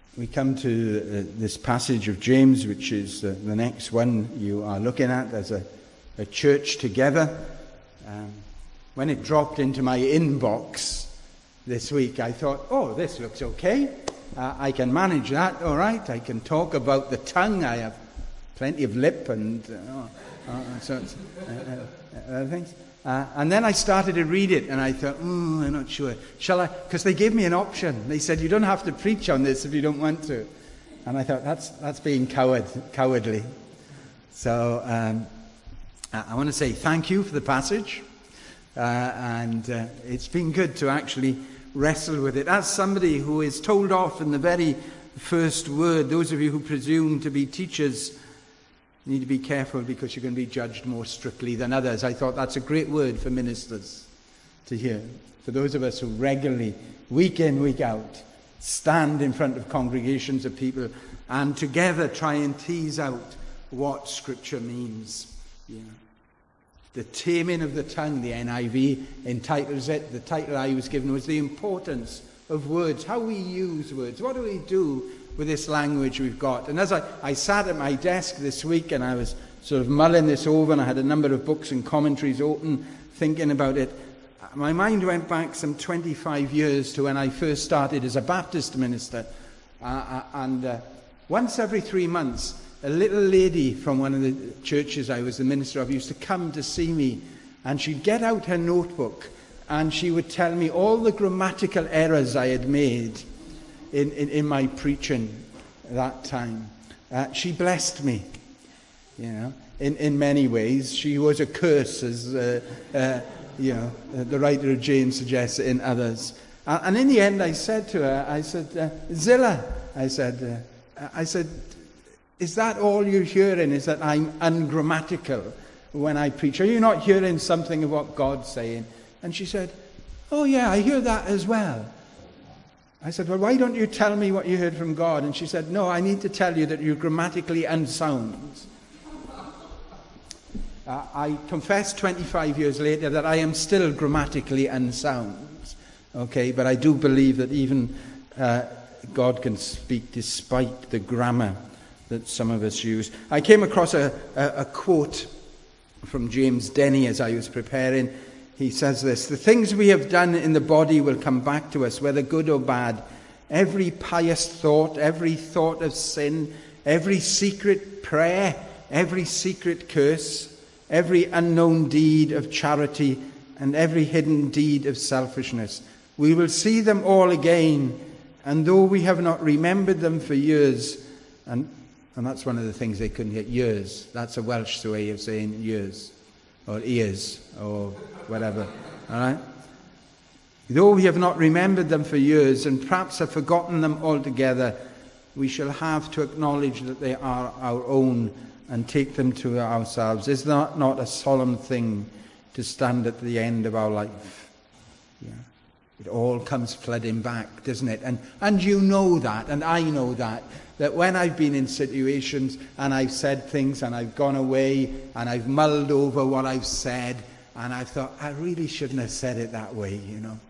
We come to this passage of James, which is the next one you are looking at as a church together. When it dropped into my inbox this week, I thought, oh, this looks okay. I can manage that, all right. I can talk about the tongue. I have plenty of lip and other things. And then I started to read it, and I thought, I'm not sure. Shall I? Because they gave me an option. They said, you don't have to preach on this if you don't want to. And I thought, that's being cowardly. So I want to say thank you for the passage. And it's been good to actually wrestle with it. As somebody who is told off in the very first word, those of you who presume to be teachers need to be careful because you're going to be judged more strictly than others. I thought that's a great word for ministers to hear. For those of us who regularly, week in, week out, stand in front of congregations of people and together try and tease out what Scripture means. The taming of the tongue, the NIV entitles it. The title I was given was The Importance of Words, how we use words. What do we do with this language we've got? And as I sat at my desk this week and I was sort of mulling this over, and I had a number of books and commentaries open, thinking about it, my mind went back some 25 years to when I first started as a Baptist minister. And once every 3 months, a little lady from one of the churches I was the minister of used to come to see me, and she'd get out her notebook and she would tell me all the grammatical errors I had made in my preaching that time. She blessed me, in many ways. She was a curse, as the writer of James suggests, in others. And in the end, I said to her, Zilla, I said, is that all you're hearing, is that I'm ungrammatical when I preach? Are you not hearing something of what God's saying? And she said, oh yeah, I hear that as well. I said, well, why don't you tell me what you heard from God? And she said, no, I need to tell you that you're grammatically unsound. I confess 25 years later that I am still grammatically unsound. Okay, but I do believe that even God can speak despite the grammar that some of us use. I came across a quote from James Denny as I was preparing. He says this: the things we have done in the body will come back to us, whether good or bad. Every pious thought, every thought of sin, every secret prayer, every secret curse, every unknown deed of charity, and every hidden deed of selfishness. We will see them all again, and though we have not remembered them for years, and that's one of the things they couldn't get, years. That's a Welsh way of saying years, or ears, or whatever. All right? Though we have not remembered them for years, and perhaps have forgotten them altogether, we shall have to acknowledge that they are our own and take them to ourselves. Is that not a solemn thing to stand at the end of our life? Yeah. It all comes flooding back, doesn't it? And you know that, and I know that when I've been in situations and I've said things and I've gone away and I've mulled over what I've said and I've thought, I really shouldn't have said it that way,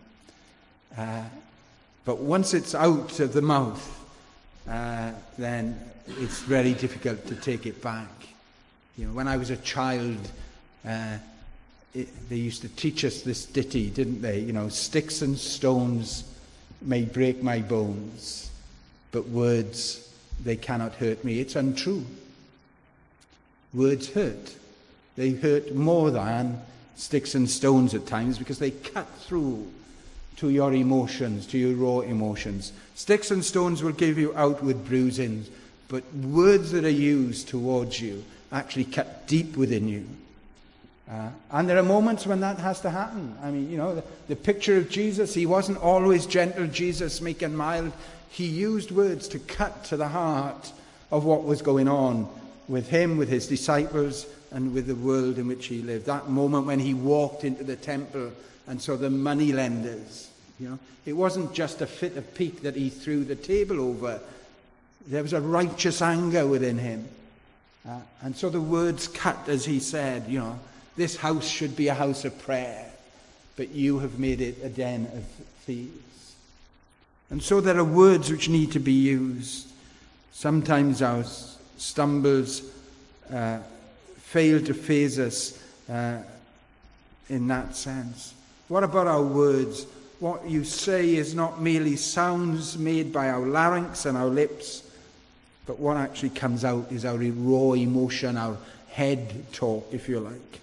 But once it's out of the mouth, then it's very difficult to take it back. When I was a child, they used to teach us this ditty, didn't they? Sticks and stones may break my bones, but words, they cannot hurt me. It's untrue. Words hurt. They hurt more than sticks and stones at times because they cut through to your emotions, to your raw emotions. Sticks and stones will give you outward bruisings, but words that are used towards you actually cut deep within you. And there are moments when that has to happen. I mean, the picture of Jesus, he wasn't always gentle, Jesus, meek and mild. He used words to cut to the heart of what was going on with him, with his disciples, and with the world in which he lived. That moment when he walked into the temple and saw the moneylenders, it wasn't just a fit of pique that he threw the table over. There was a righteous anger within him. And so the words cut as he said, this house should be a house of prayer, but you have made it a den of thieves. And so there are words which need to be used. Sometimes our stumbles fail to faze us in that sense. What about our words? What you say is not merely sounds made by our larynx and our lips, but what actually comes out is our raw emotion, our head talk, if you like.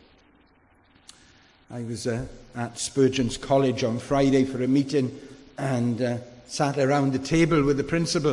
I was at Spurgeon's College on Friday for a meeting and sat around the table with the principal.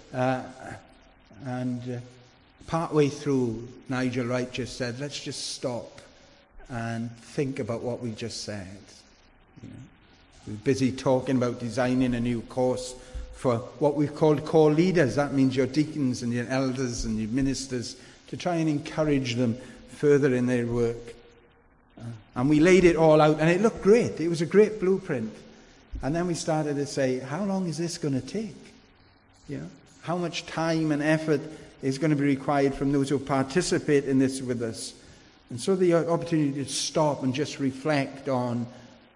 And partway through, Nigel Wright just said, let's just stop and think about what we just said. You know, we're busy talking about designing a new course for what we've called core leaders. That means your deacons and your elders and your ministers, to try and encourage them further in their work. And we laid it all out, and it looked great. It was a great blueprint. And then we started to say, how long is this going to take? You know, how much time and effort is going to be required from those who participate in this with us? And so the opportunity to stop and just reflect on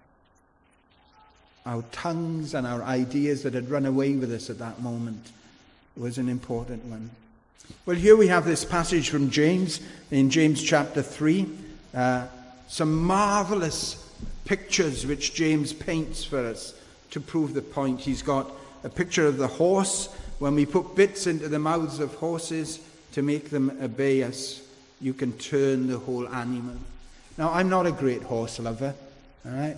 our tongues and our ideas that had run away with us at that moment was an important one. Well, here we have this passage from James, in James chapter 3. Some marvelous pictures which James paints for us to prove the point. He's got a picture of the horse. When we put bits into the mouths of horses to make them obey us, you can turn the whole animal. Now, I'm not a great horse lover, all right?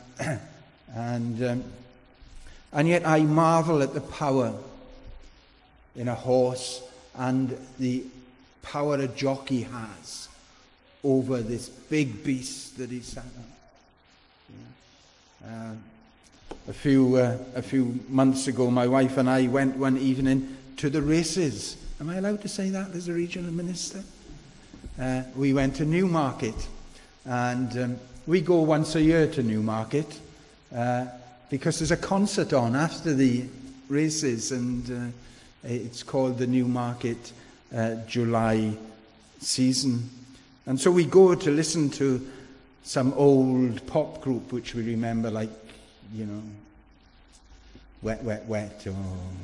And yet I marvel at the power in a horse and the power a jockey has over this big beast that he's sat on. A few months ago, my wife and I went one evening to the races. Am I allowed to say that as a regional minister? We went to Newmarket, and we go once a year to Newmarket because there's a concert on after the races, and it's called the Newmarket July season. And so we go to listen to some old pop group which we remember, like, you know, Wet, Wet, Wet, or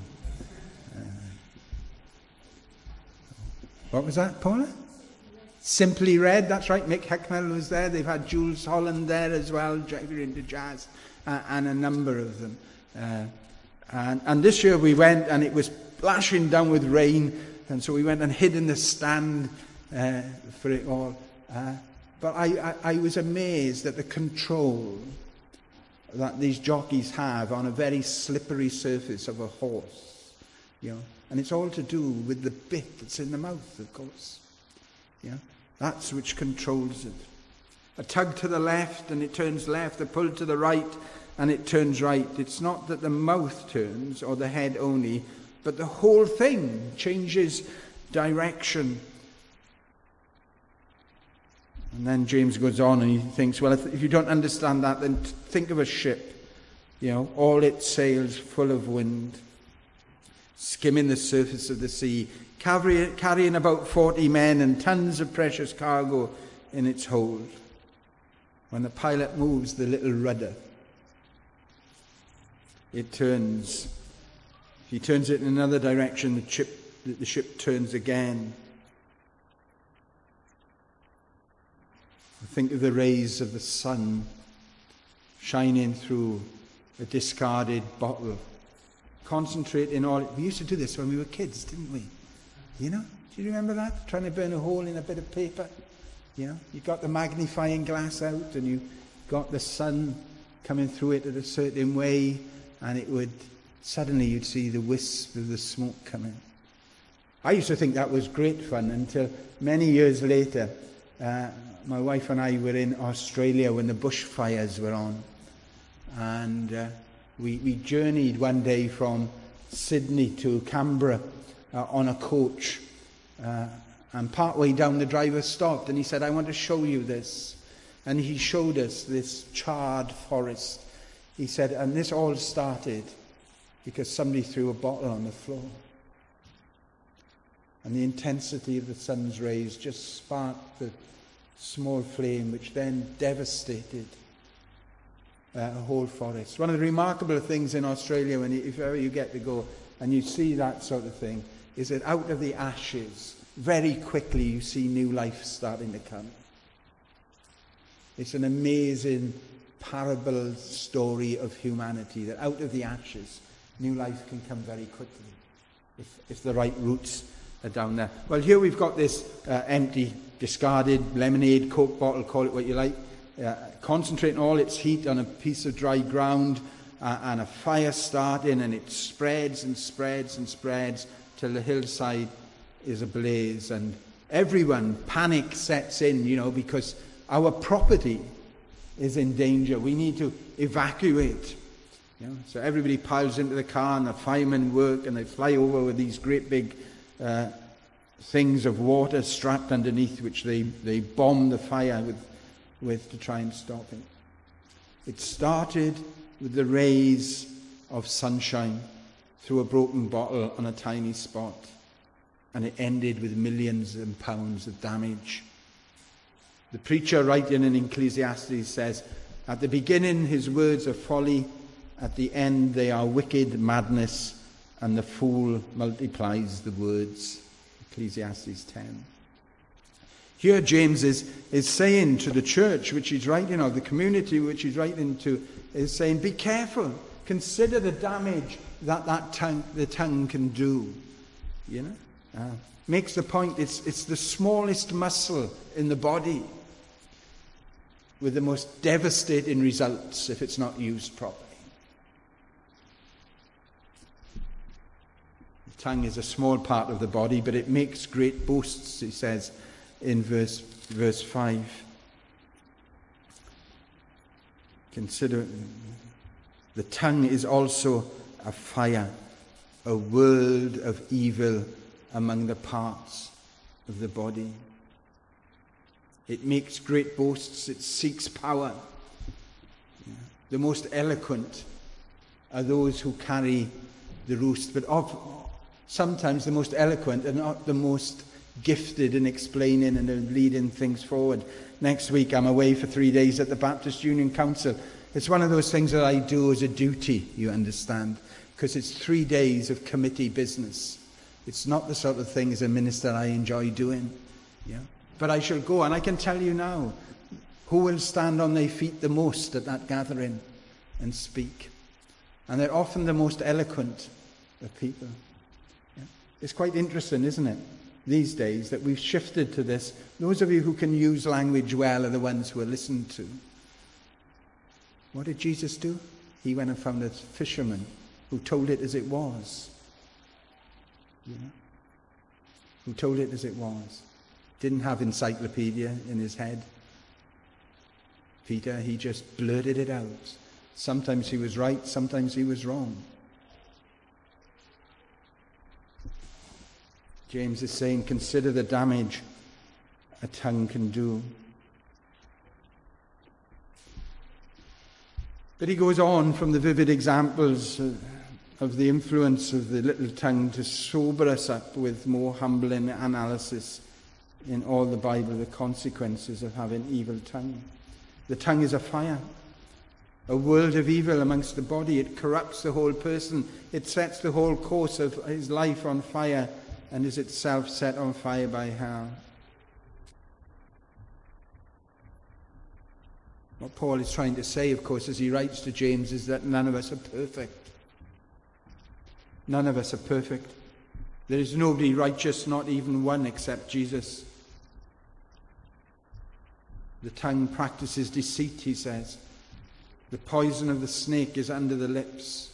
what was that, Paula? Simply Red, that's right. Mick Hucknall was there. They've had Jules Holland there as well, driving into jazz, and a number of them. And this year we went, and it was splashing down with rain, and so we went and hid in the stand for it all. But I was amazed at the control that these jockeys have on a very slippery surface of a horse, you know, and it's all to do with the bit that's in the mouth, of course. You know, that's which controls it. A tug to the left and it turns left, a pull to the right and it turns right. It's not that the mouth turns or the head only, but the whole thing changes direction. And then James goes on and he thinks, well, if you don't understand that, then think of a ship, you know, all its sails full of wind, skimming the surface of the sea, carrying about 40 men and tons of precious cargo in its hold. When the pilot moves the little rudder, it turns. If he turns it in another direction, the ship turns again. Think of the rays of the sun shining through a discarded bottle. Concentrate in all. We used to do this when we were kids, didn't we? You know? Do you remember that? Trying to burn a hole in a bit of paper. You know? You got the magnifying glass out and you got the sun coming through it at a certain way, and it would, suddenly you'd see the wisp of the smoke coming. I used to think that was great fun until many years later, my wife and I were in Australia when the bushfires were on. And we journeyed one day from Sydney to Canberra on a coach. And partway down, the driver stopped and he said, I want to show you this. And he showed us this charred forest. He said, and this all started because somebody threw a bottle on the floor. And the intensity of the sun's rays just sparked the small flame, which then devastated a whole forest. One of the remarkable things in Australia, if ever you get to go and you see that sort of thing, is that out of the ashes, very quickly you see new life starting to come. It's an amazing parable story of humanity, that out of the ashes, new life can come very quickly if the right roots are down there. Well, here we've got this empty, discarded lemonade, Coke bottle, call it what you like, concentrating all its heat on a piece of dry ground, and a fire starting, and it spreads and spreads and spreads till the hillside is ablaze, and everyone, panic sets in, because our property is in danger. We need to evacuate. So everybody piles into the car, and the firemen work, and they fly over with these great big things of water strapped underneath, which they bomb the fire with to try and stop it. It started with the rays of sunshine through a broken bottle on a tiny spot, and it ended with millions of pounds of damage. The preacher, writing in Ecclesiastes, says, at the beginning his words are folly, at the end they are wicked madness, and the fool multiplies the words. Ecclesiastes 10. Here James is saying to the church which he's writing, or the community which he's writing to, is saying, be careful, consider the damage that the tongue can do. Makes the point, it's the smallest muscle in the body with the most devastating results if it's not used properly. The tongue is a small part of the body, but it makes great boasts, he says in verse 5. Consider the tongue is also a fire, a world of evil among the parts of the body. It makes great boasts, it seeks power. The most eloquent are those who carry the roost, but sometimes the most eloquent are not the most gifted in explaining and in leading things forward. Next week I'm away for 3 days at the Baptist Union Council. It's one of those things that I do as a duty, you understand, because it's 3 days of committee business. It's not the sort of thing as a minister I enjoy doing. But I shall go, and I can tell you now, who will stand on their feet the most at that gathering and speak? And they're often the most eloquent of people. It's quite interesting, isn't it, these days, that we've shifted to this. Those of you who can use language well are the ones who are listened to. What did Jesus do? He went and found a fisherman who told it as it was. Who told it as it was. Didn't have encyclopedia in his head. Peter, he just blurted it out. Sometimes he was right, sometimes he was wrong. James is saying, consider the damage a tongue can do. But he goes on from the vivid examples of the influence of the little tongue to sober us up with more humbling analysis in all the Bible, the consequences of having evil tongue. The tongue is a fire, a world of evil amongst the body. It corrupts the whole person. It sets the whole course of his life on fire and is itself set on fire by hell. What Paul is trying to say, of course, as he writes to James, is that none of us are perfect. None of us are perfect. There is nobody righteous, not even one, except Jesus. The tongue practices deceit, he says. The poison of the snake is under the lips.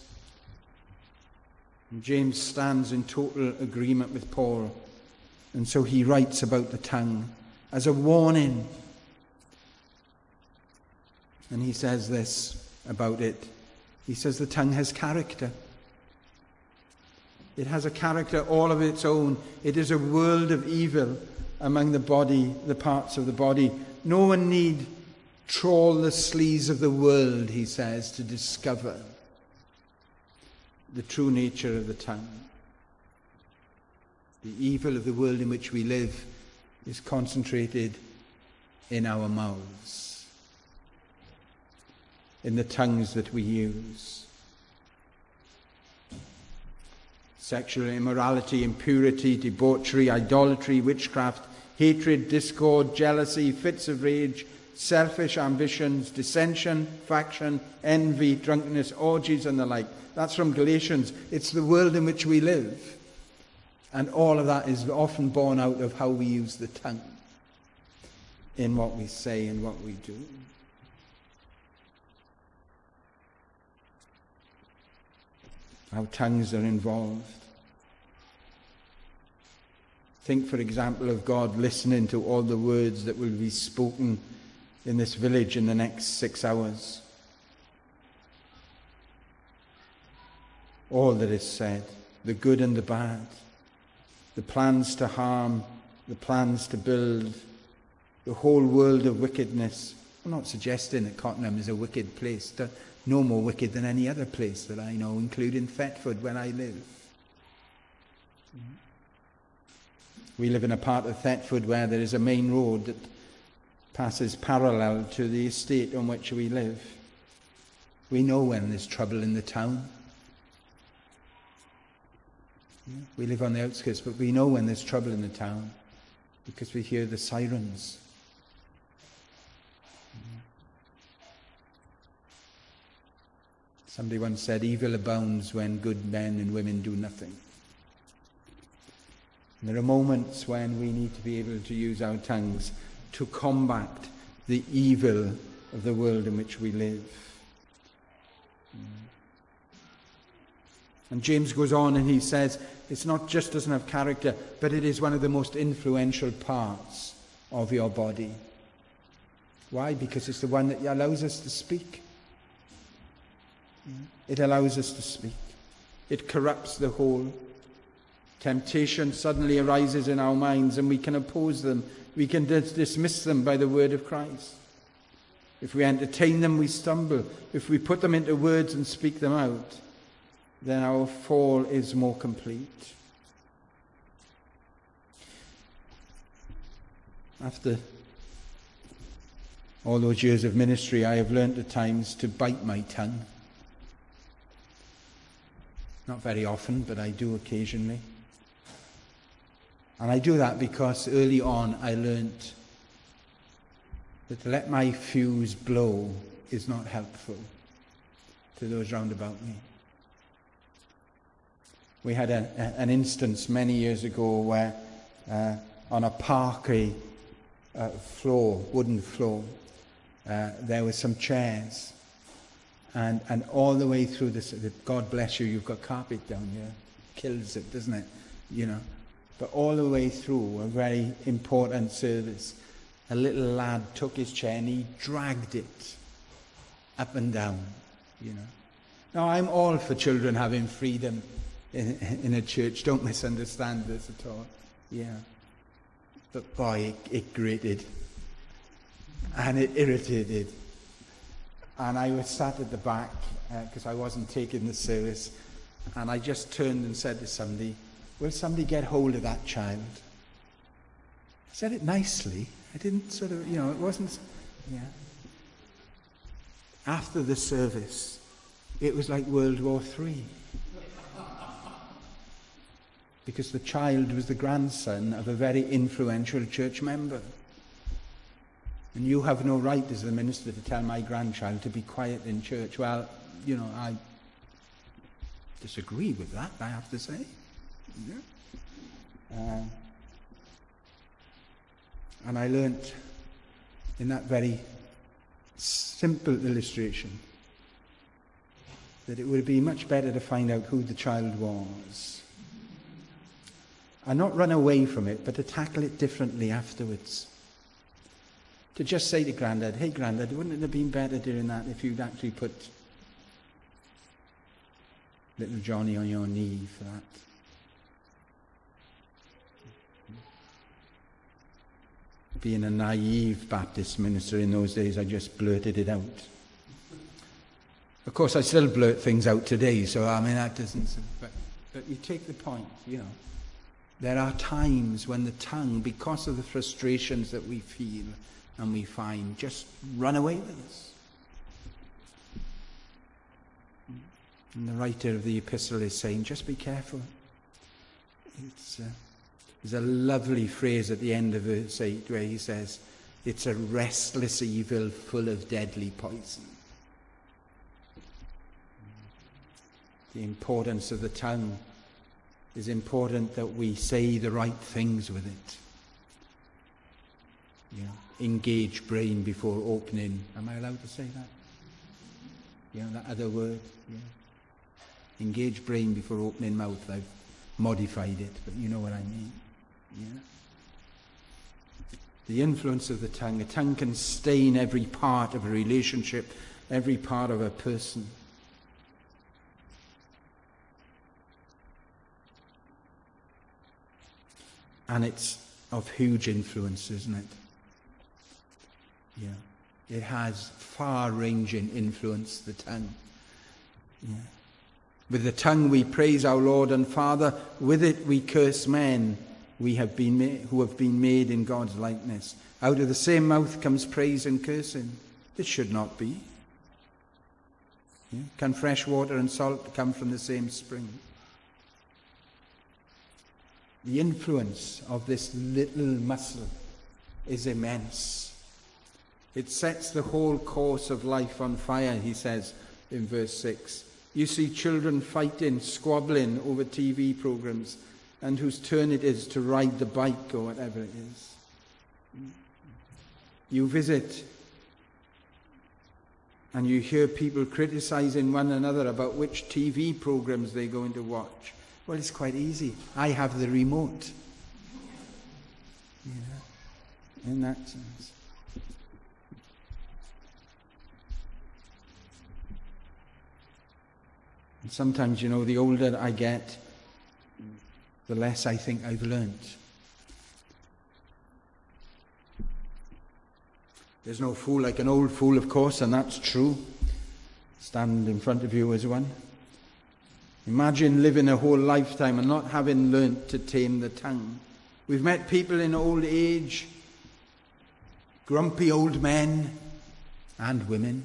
And James stands in total agreement with Paul. And so he writes about the tongue as a warning. And he says this about it. He says the tongue has character. It has a character all of its own. It is a world of evil among the parts of the body. No one need trawl the sleaze of the world, he says, to discover the true nature of the tongue. The evil of the world in which we live is concentrated in our mouths. in the tongues that we use. Sexual immorality, impurity, debauchery, idolatry, witchcraft, hatred, discord, jealousy, fits of rage, selfish ambitions, dissension, faction, envy, drunkenness, orgies, and the like. That's from Galatians. It's the world in which we live. And all of that is often born out of how we use the tongue in what we say and what we do. Our tongues are involved. Think, for example, of God listening to all the words that will be spoken in this village in the next 6 hours. All that is said, the good and the bad, the plans to harm, the plans to build, the whole world of wickedness. I'm not suggesting that Cottenham is a wicked place. No more wicked than any other place that I know, including Thetford, where I live. We live in a part of Thetford where there is a main road that passes parallel to the estate on which we live. We know when there's trouble in the town. We live on the outskirts, but we know when there's trouble in the town because we hear the sirens. Somebody once said, evil abounds when good men and women do nothing. And there are moments when we need to be able to use our tongues to combat the evil of the world in which we live. And James goes on and he says, it's not just doesn't have character, but it is one of the most influential parts of your body. Why? Because it's the one that allows us to speak. It allows us to speak. It corrupts the whole. Temptation suddenly arises in our minds and we can oppose them. We can dismiss them by the word of Christ. If we entertain them, we stumble. If we put them into words and speak them out, then our fall is more complete. After all those years of ministry, I have learned at times to bite my tongue. Not very often, but I do occasionally. And I do that because early on I learnt that to let my fuse blow is not helpful to those round about me. We had an instance many years ago where on a parquet floor, wooden floor, there were some chairs. And all the way through this, God bless you, you've got carpet down here. Kills it, doesn't it? You know. But all the way through a very important service, a little lad took his chair and he dragged it up and down, you know. Now, I'm all for children having freedom in a church. Don't misunderstand this at all. Yeah. But boy, it grated. And it irritated. And I was sat at the back because I wasn't taking the service. And I just turned and said to somebody, will somebody get hold of that child? I said it nicely. I didn't sort of, it wasn't, yeah. After the service, it was like World War III. Because the child was the grandson of a very influential church member. And you have no right as the minister to tell my grandchild to be quiet in church. Well, I disagree with that, I have to say. Yeah. And I learnt in that very simple illustration that it would be much better to find out who the child was and not run away from it, but to tackle it differently afterwards. To just say to Grandad, hey Grandad, wouldn't it have been better doing that if you'd actually put little Johnny on your knee for that? Being a naive Baptist minister in those days, I just blurted it out. Of course, I still blurt things out today, so that doesn't... But you take the point, There are times when the tongue, because of the frustrations that we feel and we find, just run away with us. And the writer of the epistle is saying, just be careful. There's a lovely phrase at the end of verse 8 where he says, it's a restless evil full of deadly poison. The importance of the tongue is important that we say the right things with it. Engage brain before opening. Am I allowed to say that? That other word. Engage brain before opening mouth. I've modified it, but you know what I mean. The influence of the tongue. A tongue can stain every part of a relationship, every part of a person. And it's of huge influence, isn't it? It has far-ranging influence, the tongue. With the tongue we praise our Lord and Father. With it we curse men who have been made in God's likeness. Out of the same mouth comes praise and cursing. It should not be. Can fresh water and salt come from the same spring? The influence of this little muscle is immense. It sets the whole course of life on fire, he says in verse 6. You see children fighting, squabbling over TV programs, and whose turn it is to ride the bike or whatever it is. You visit and you hear people criticizing one another about which TV programs they're going to watch. Well, it's quite easy. I have the remote. In that sense. And sometimes, the older I get, the less I think I've learnt. There's no fool like an old fool, of course, and that's true. Stand in front of you as one. Imagine living a whole lifetime and not having learnt to tame the tongue. We've met people in old age, grumpy old men and women,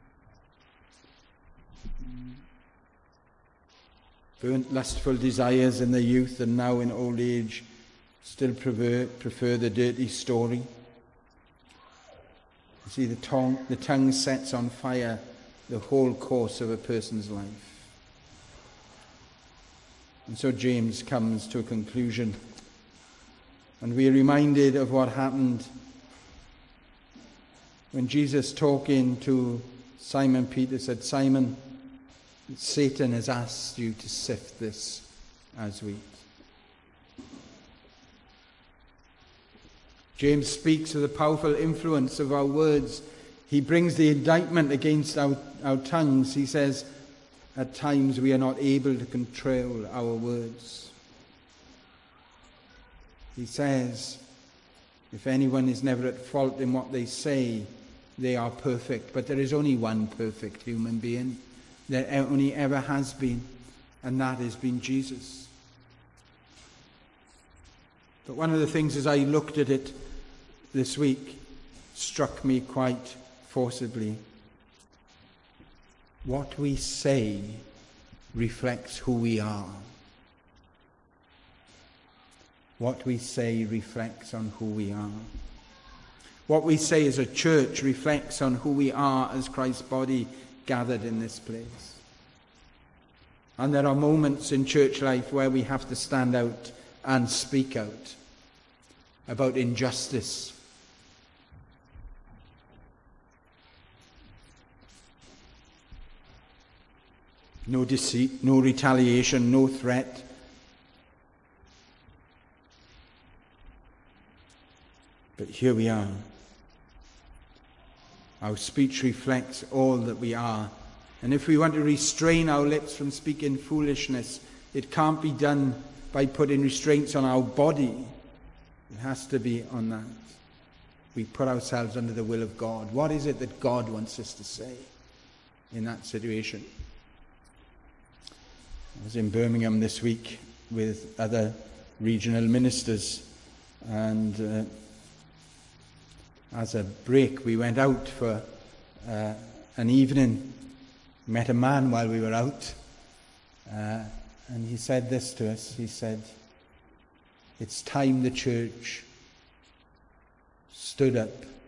burnt lustful desires in their youth and now in old age still prefer the dirty story. You see, the tongue sets on fire the whole course of a person's life. And so James comes to a conclusion, and we are reminded of what happened when Jesus, talking to Simon Peter, said, Simon, Satan has asked you to sift this as wheat. James speaks of the powerful influence of our words. He brings the indictment against our tongues. He says, at times we are not able to control our words. He says, if anyone is never at fault in what they say, they are perfect. But there is only one perfect human being. There only ever has been, and that has been Jesus. But one of the things as I looked at it this week struck me quite forcibly. What we say reflects who we are. What we say reflects on who we are. What we say as a church reflects on who we are as Christ's body gathered in this place. And there are moments in church life where we have to stand out and speak out about injustice. No deceit, no retaliation, no threat. But here we are. Our speech reflects all that we are. And if we want to restrain our lips from speaking foolishness, it can't be done by putting restraints on our body. It has to be on that. We put ourselves under the will of God. What is it that God wants us to say in that situation? I was in Birmingham this week with other regional ministers, and as a break we went out for an evening. Met a man while we were out, And he said this to us. He said, it's time the church stood up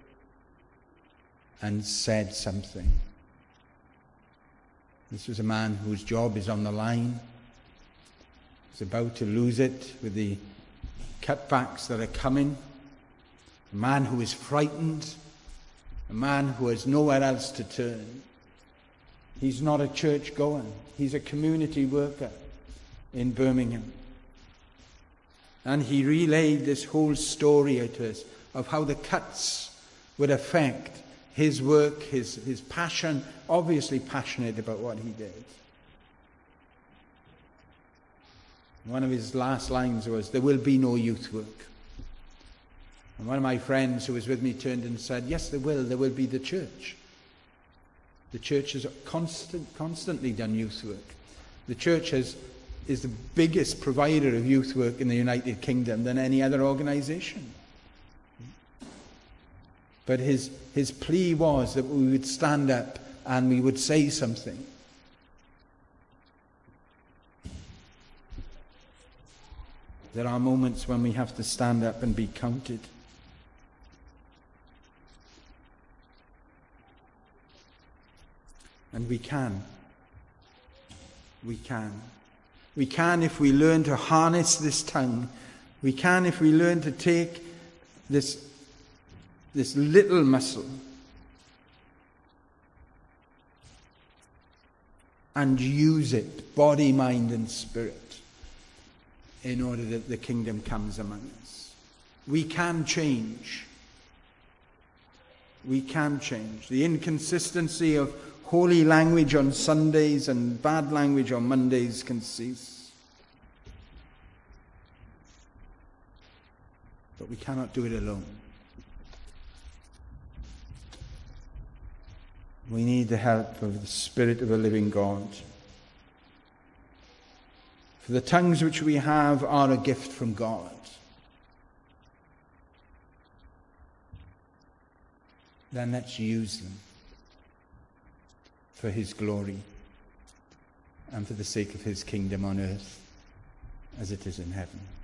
and said something. This was a man whose job is on the line. He's about to lose it with the cutbacks that are coming. A man who is frightened. A man who has nowhere else to turn. He's not a church goer. He's a community worker in Birmingham. And he relayed this whole story to us of how the cuts would affect his work, his passion, obviously passionate about what he did. One of his last lines was, there will be no youth work. And one of my friends who was with me turned and said, yes, there will be the church. The church has constantly done youth work. The church is the biggest provider of youth work in the United Kingdom than any other organisation. But his plea was that we would stand up and we would say something. There are moments when we have to stand up and be counted. And we can. We can. We can if we learn to harness this tongue. We can if we learn to take this little muscle and use it, body, mind and spirit, in order that the kingdom comes among us. We can change. We can change. The inconsistency of holy language on Sundays and bad language on Mondays can cease. But we cannot do it alone. We need the help of the Spirit of a living God. For the tongues which we have are a gift from God. Then let's use them for his glory and for the sake of his kingdom on earth as it is in heaven.